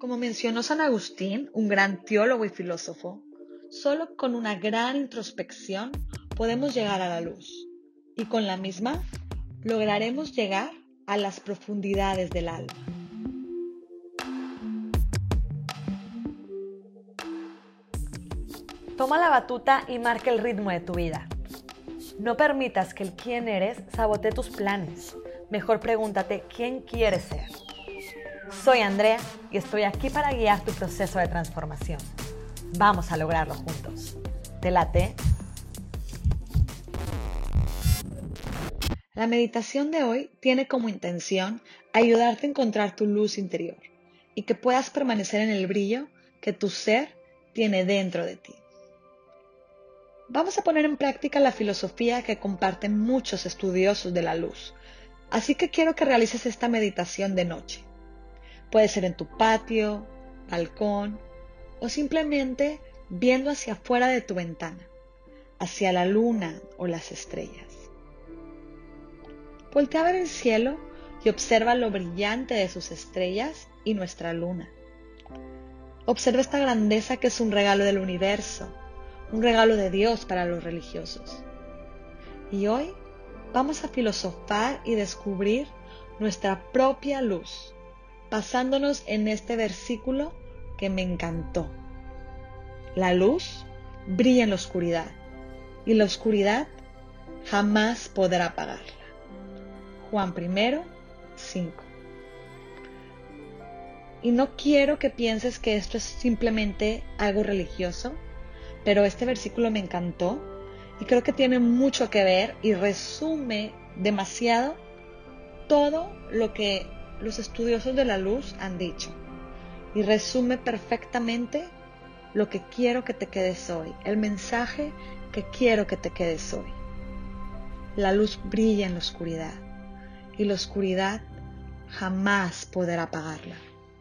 Como mencionó San Agustín, un gran teólogo y filósofo, solo con una gran introspección podemos llegar a la luz, y con la misma lograremos llegar a las profundidades del alma. Toma la batuta y marca el ritmo de tu vida. No permitas que el quién eres sabotee tus planes. Mejor pregúntate quién quieres ser. Soy Andrea y estoy aquí para guiar tu proceso de transformación. Vamos a lograrlo juntos. ¿Te late? La meditación de hoy tiene como intención ayudarte a encontrar tu luz interior y que puedas permanecer en el brillo que tu ser tiene dentro de ti. Vamos a poner en práctica la filosofía que comparten muchos estudiosos de la luz, así que quiero que realices esta meditación de noche. Puede ser en tu patio, balcón o simplemente viendo hacia afuera de tu ventana, hacia la luna o las estrellas. Voltea a ver el cielo y observa lo brillante de sus estrellas y nuestra luna. Observa esta grandeza que es un regalo del universo, un regalo de Dios para los religiosos. Y hoy vamos a filosofar y descubrir nuestra propia luz, basándonos en este versículo que me encantó. La luz brilla en la oscuridad y la oscuridad jamás podrá apagarla. Juan 1:5. Y no quiero que pienses que esto es simplemente algo religioso, pero este versículo me encantó y creo que tiene mucho que ver y resume demasiado todo lo que los estudiosos de la luz han dicho. Y resume perfectamente lo que quiero que te quedes hoy, el mensaje que quiero que te quedes hoy. La luz brilla en la oscuridad y la oscuridad jamás podrá apagarla.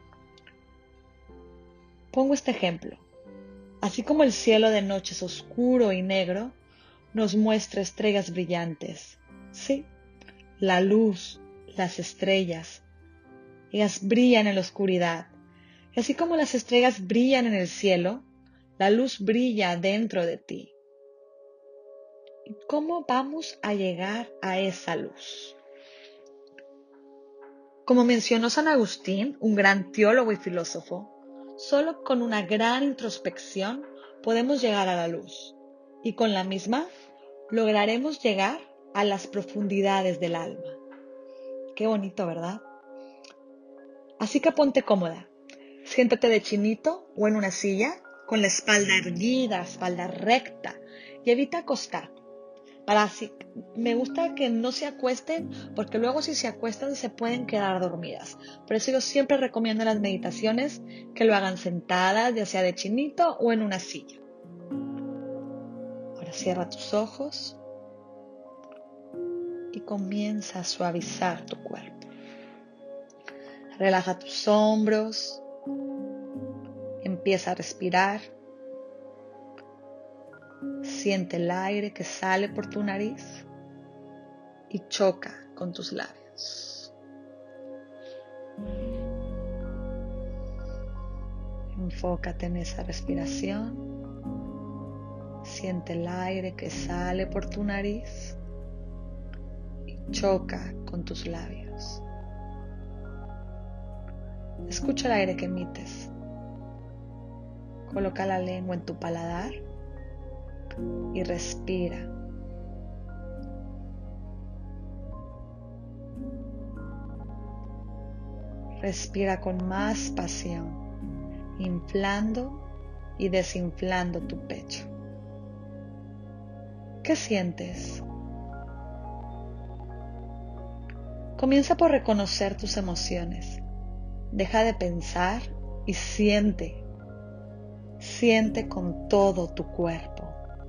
Pongo este ejemplo. Así como el cielo de noche es oscuro y negro, nos muestra estrellas brillantes. Sí, la luz, las estrellas, ellas brillan en la oscuridad. Y así como las estrellas brillan en el cielo, la luz brilla dentro de ti. ¿Y cómo vamos a llegar a esa luz? Como mencionó San Agustín, un gran teólogo y filósofo, solo con una gran introspección podemos llegar a la luz, y con la misma lograremos llegar a las profundidades del alma. Qué bonito, ¿verdad? Así que ponte cómoda, siéntate de chinito o en una silla, con la espalda erguida, espalda recta, y evita acostarte. Me gusta que no se acuesten, porque luego si se acuestan se pueden quedar dormidas. Por eso yo siempre recomiendo en las meditaciones que lo hagan sentadas, ya sea de chinito o en una silla. Ahora cierra tus ojos y comienza a suavizar tu cuerpo. Relaja tus hombros, empieza a respirar. Siente el aire que sale por tu nariz y choca con tus labios. Enfócate en esa respiración. Siente el aire que sale por tu nariz y choca con tus labios. Escucha el aire que emites. Coloca la lengua en tu paladar y respira. Respira con más pasión, inflando y desinflando tu pecho. ¿Qué sientes? Comienza por reconocer tus emociones. Deja de pensar y siente. Siente con todo tu cuerpo.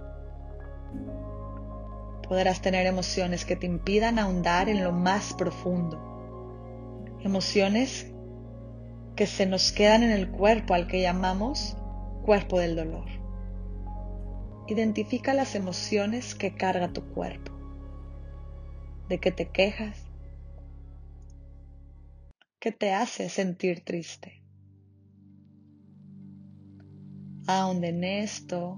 Podrás tener emociones que te impidan ahondar en lo más profundo. Emociones que se nos quedan en el cuerpo al que llamamos cuerpo del dolor. Identifica las emociones que carga tu cuerpo. ¿De qué te quejas? ¿Qué te hace sentir triste? ahonda en esto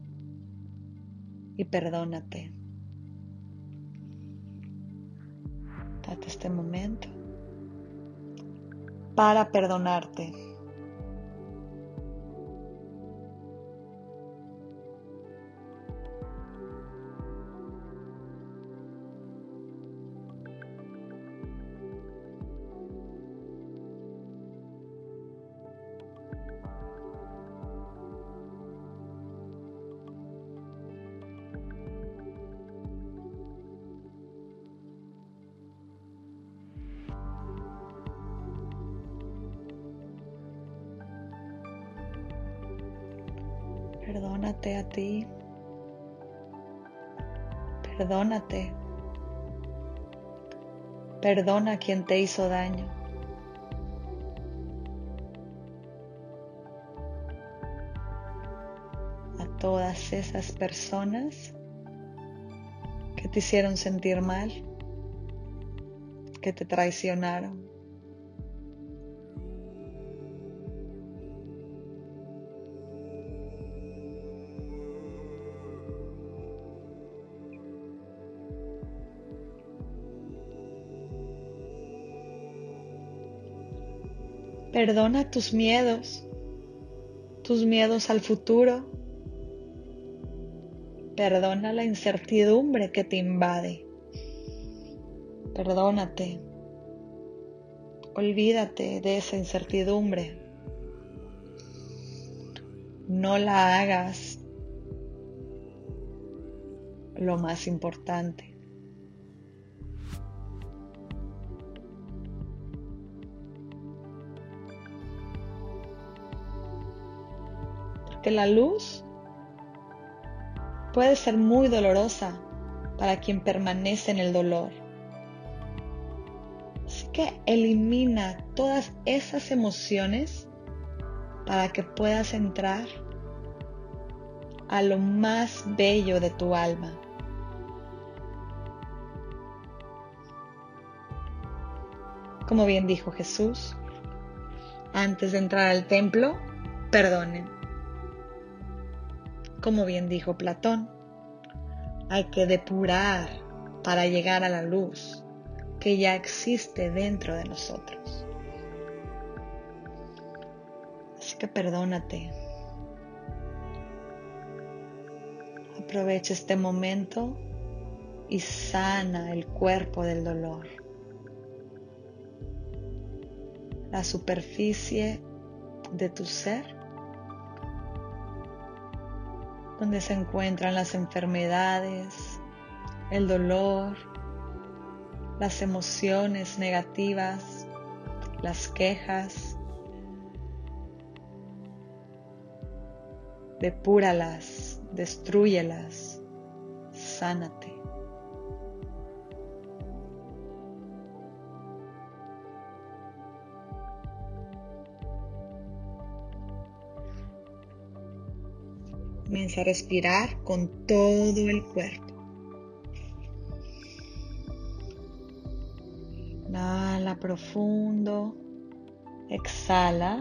y perdónate. Date este momento para perdonarte. Perdónate a ti. Perdónate. Perdona a quien te hizo daño. A todas esas personas que te hicieron sentir mal, que te traicionaron. Perdona tus miedos al futuro. Perdona la incertidumbre que te invade. Perdónate. Olvídate de esa incertidumbre. No la hagas lo más importante. Porque la luz puede ser muy dolorosa para quien permanece en el dolor. Así que elimina todas esas emociones para que puedas entrar a lo más bello de tu alma. Como bien dijo Jesús, antes de entrar al templo, perdonen. Como bien dijo Platón, hay que depurar para llegar a la luz que ya existe dentro de nosotros. Así que perdónate. Aprovecha este momento y sana el cuerpo del dolor. La superficie de tu ser, donde se encuentran las enfermedades, el dolor, las emociones negativas, las quejas. Depúralas, destrúyelas, sánate. Comienza a respirar con todo el cuerpo. Inhala profundo, exhala.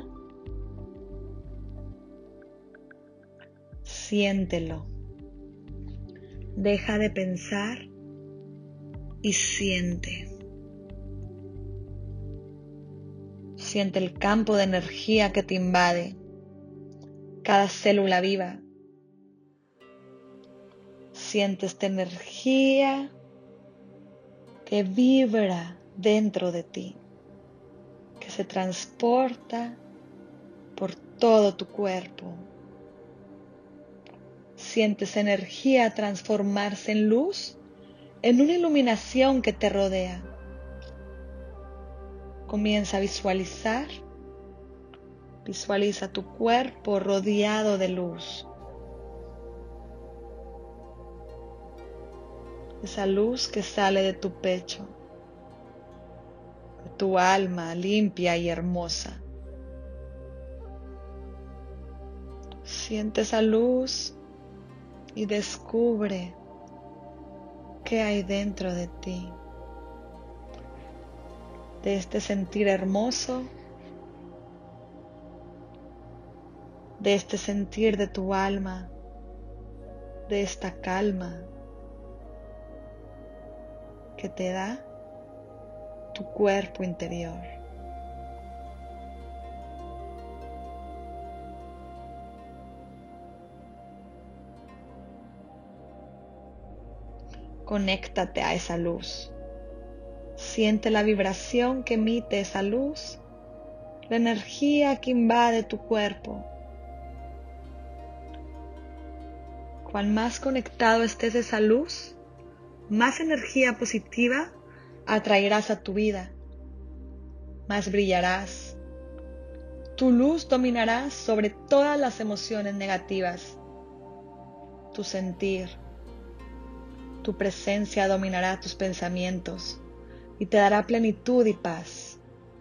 Siéntelo. Deja de pensar y siente. Siente el campo de energía que te invade, cada célula viva. Siente esta energía que vibra dentro de ti, que se transporta por todo tu cuerpo. Siente esa energía transformarse en luz, en una iluminación que te rodea. Comienza a visualizar. Visualiza tu cuerpo rodeado de luz. Esa luz que sale de tu pecho, de tu alma limpia y hermosa. Siente esa luz y descubre qué hay dentro de ti. De este sentir hermoso, de este sentir de tu alma, de esta calma que te da tu cuerpo interior. Conéctate a esa luz. Siente la vibración que emite esa luz, la energía que invade tu cuerpo. Cuanto más conectado estés a esa luz, más energía positiva atraerás a tu vida, más brillarás. Tu luz dominará sobre todas las emociones negativas. Tu sentir, tu presencia dominará tus pensamientos y te dará plenitud y paz.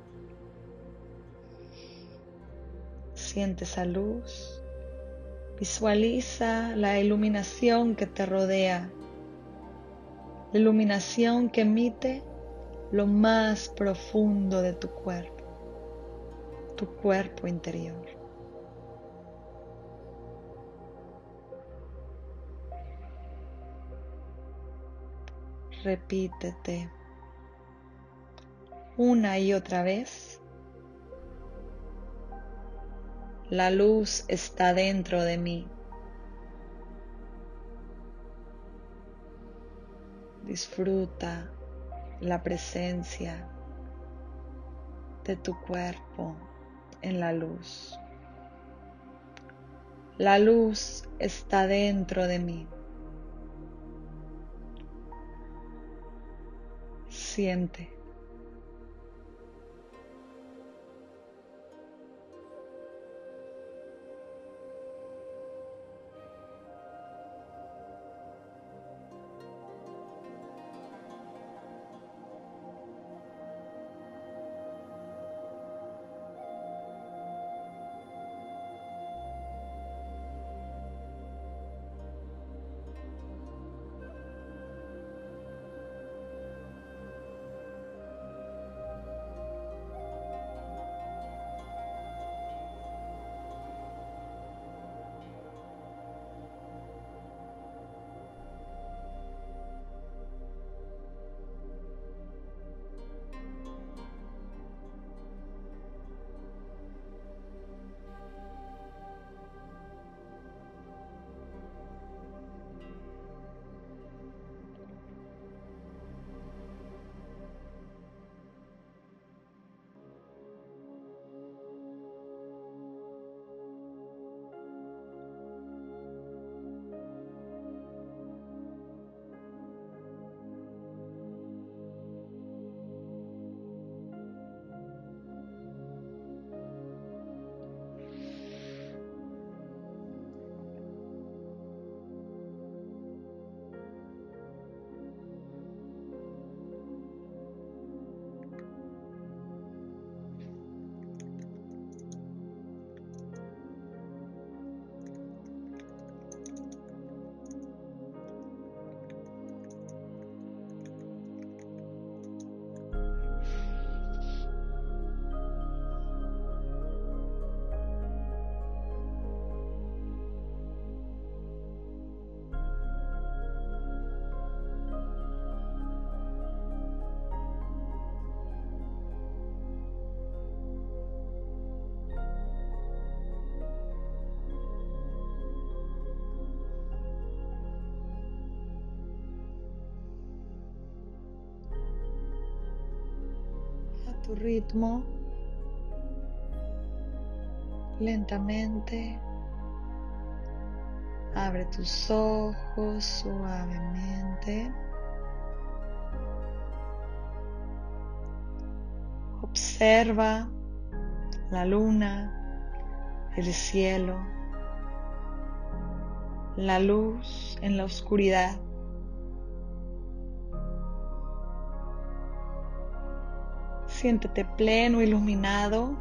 Siente esa luz. Visualiza la iluminación que te rodea, la iluminación que emite lo más profundo de tu cuerpo interior. Repítete una y otra vez: la luz está dentro de mí. Disfruta la presencia de tu cuerpo en la luz. La luz está dentro de mí. Siente. Tu ritmo, lentamente abre tus ojos suavemente. Observa la luna, el cielo, la luz en la oscuridad. Siéntete pleno, iluminado.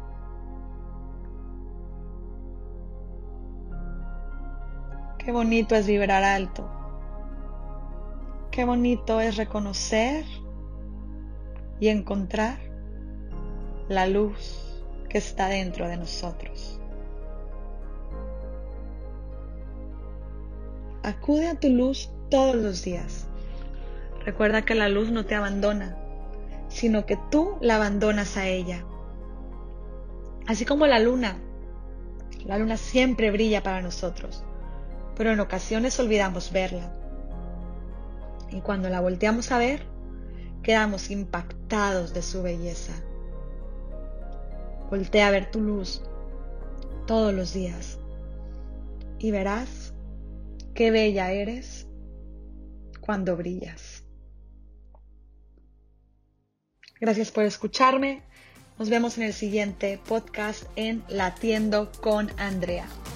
Qué bonito es vibrar alto. Qué bonito es reconocer y encontrar la luz que está dentro de nosotros. acude a tu luz todos los días. Recuerda que la luz no te abandona, sino que tú la abandonas a ella. Así como la luna siempre brilla para nosotros, pero en ocasiones olvidamos verla. Y cuando la volteamos a ver, quedamos impactados de su belleza. Voltea a ver tu luz todos los días y verás qué bella eres cuando brillas. Gracias por escucharme. Nos vemos en el siguiente podcast en Latiendo con Andrea.